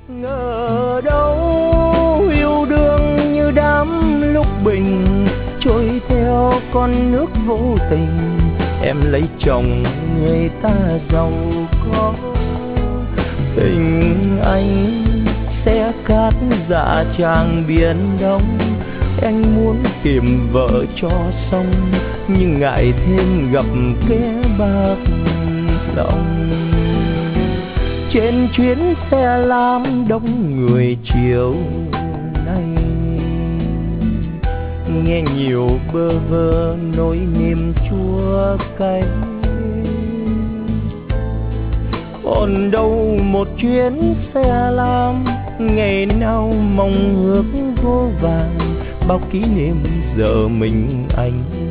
Ngờ đâu yêu đương như đám lúc bình, trôi theo con nước vô tình. Em lấy chồng người ta giàu có, tình anh sẽ cát dạ tràng biển đông. Anh muốn tìm vợ cho xong, nhưng ngại thêm gặp kẻ bạc lòng. Trên chuyến xe lam đông người chiều nay, nghe nhiều bơ vơ nỗi niềm chua cay. Còn đâu một chuyến xe lam, ngày nào mong ước vô vàn, bao kỷ niệm giờ mình anh